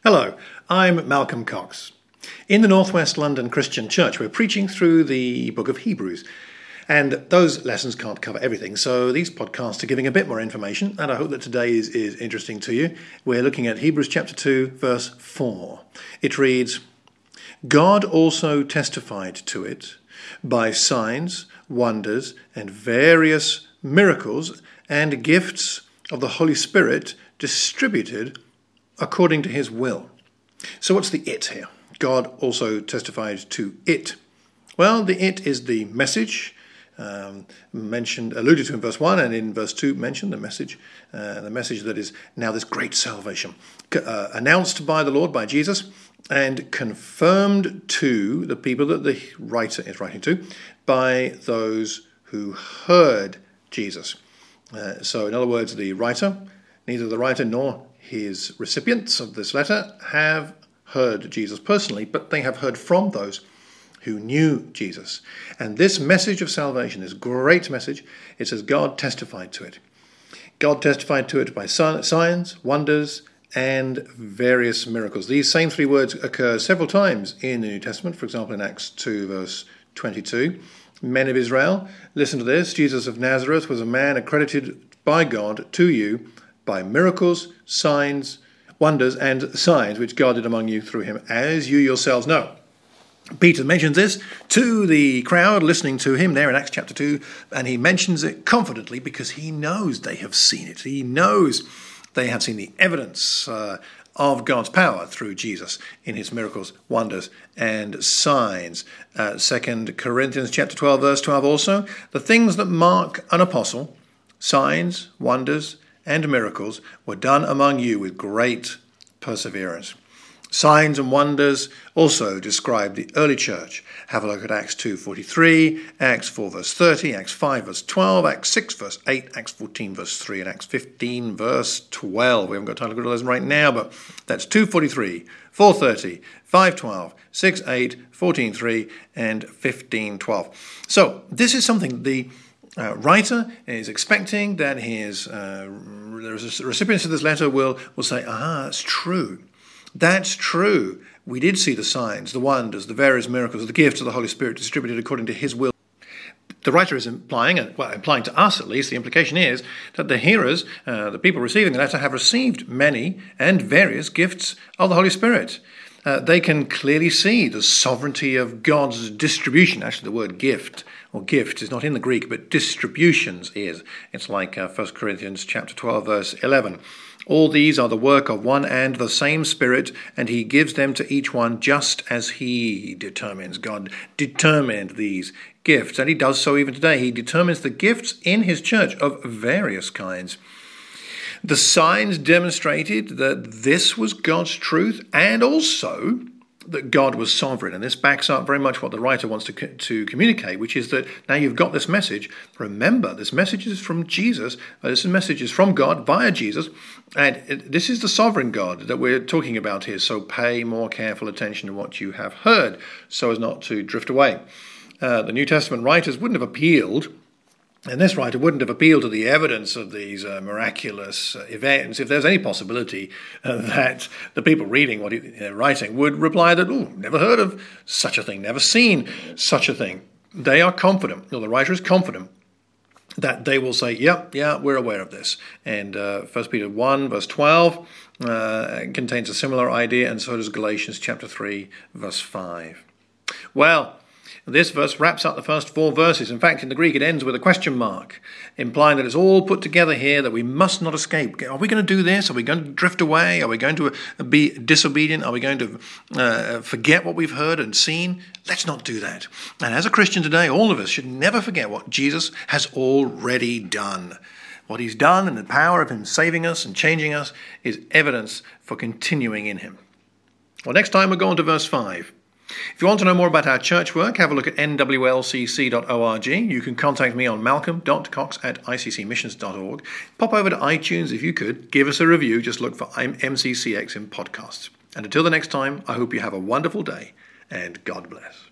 Hello, I'm Malcolm Cox. In the Northwest London Christian Church, we're preaching through the book of Hebrews. And those lessons can't cover everything, so these podcasts are giving a bit more information, and I hope that today is interesting to you. We're looking at Hebrews chapter 2, verse 4. It reads, God also testified to it by signs, wonders, and various miracles and gifts of the Holy Spirit distributed according to his will. So what's the it here? God also testified to it. Well, the it is the message alluded to in verse 1, and in verse 2 mentioned the message that is now this great salvation, announced by the Lord, by Jesus, and confirmed to the people that the writer is writing to by those who heard Jesus. So in other words, neither the writer nor his recipients of this letter have heard Jesus personally, but they have heard from those who knew Jesus. And this message of salvation, this great message, it says God testified to it. God testified to it by signs, wonders, and various miracles. These same three words occur several times in the New Testament. For example, in Acts 2, verse 22. Men of Israel, listen to this. Jesus of Nazareth was a man accredited by God to you by miracles, signs, wonders, and signs which God did among you through him, as you yourselves know. Peter mentions this to the crowd listening to him there in Acts chapter 2, and he mentions it confidently because he knows they have seen it. He knows they have seen the evidence of God's power through Jesus in his miracles, wonders, and signs. 2 Corinthians chapter 12, verse 12 also, the things that mark an apostle, signs, wonders, and miracles were done among you with great perseverance. Signs and wonders also describe the early church. Have a look at Acts 2:43, Acts 4 verse 30, Acts 5 verse 12, Acts 6 verse 8, Acts 14 verse 3, and Acts 15 verse 12. We haven't got time to go to those right now, but that's 2:43, 4:30, 5:12, 6:8, 14:3, and 15:12. So this is something the writer is expecting that his recipients of this letter will say, that's true. That's true. We did see the signs, the wonders, the various miracles, the gifts of the Holy Spirit distributed according to his will. The writer is implying to us at least, the implication is that the hearers, the people receiving the letter, have received many and various gifts of the Holy Spirit. They can clearly see the sovereignty of God's distribution. Actually, the word gift or gift is not in the Greek, but distributions is. It's like 1 Corinthians chapter 12, verse 11. All these are the work of one and the same Spirit, and he gives them to each one just as he determines. God determined these gifts, and he does so even today. He determines the gifts in his church of various kinds. The signs demonstrated that this was God's truth and also that God was sovereign. And this backs up very much what the writer wants to communicate, which is that now you've got this message. Remember, this message is from Jesus. This message is from God via Jesus. And this is the sovereign God that we're talking about here. So pay more careful attention to what you have heard so as not to drift away. The New Testament writers wouldn't have appealed, and this writer wouldn't have appealed to the evidence of these miraculous events if there's any possibility that the people reading what they're writing would reply that, never heard of such a thing, never seen such a thing. They are confident, the writer is confident, that they will say, yeah, we're aware of this. And 1 Peter 1, verse 12 contains a similar idea, and so does Galatians chapter 3, verse 5. Well, this verse wraps up the first four verses. In fact, in the Greek, it ends with a question mark, implying that it's all put together here, that we must not escape. Are we going to do this? Are we going to drift away? Are we going to be disobedient? Are we going to forget what we've heard and seen? Let's not do that. And as a Christian today, all of us should never forget what Jesus has already done. What he's done and the power of him saving us and changing us is evidence for continuing in him. Well, next time we'll go on to verse 5. If you want to know more about our church work, have a look at nwlcc.org. You can contact me on malcolm.cox@iccmissions.org. Pop over to iTunes if you could. Give us a review. Just look for MCCX in podcasts. And until the next time, I hope you have a wonderful day and God bless.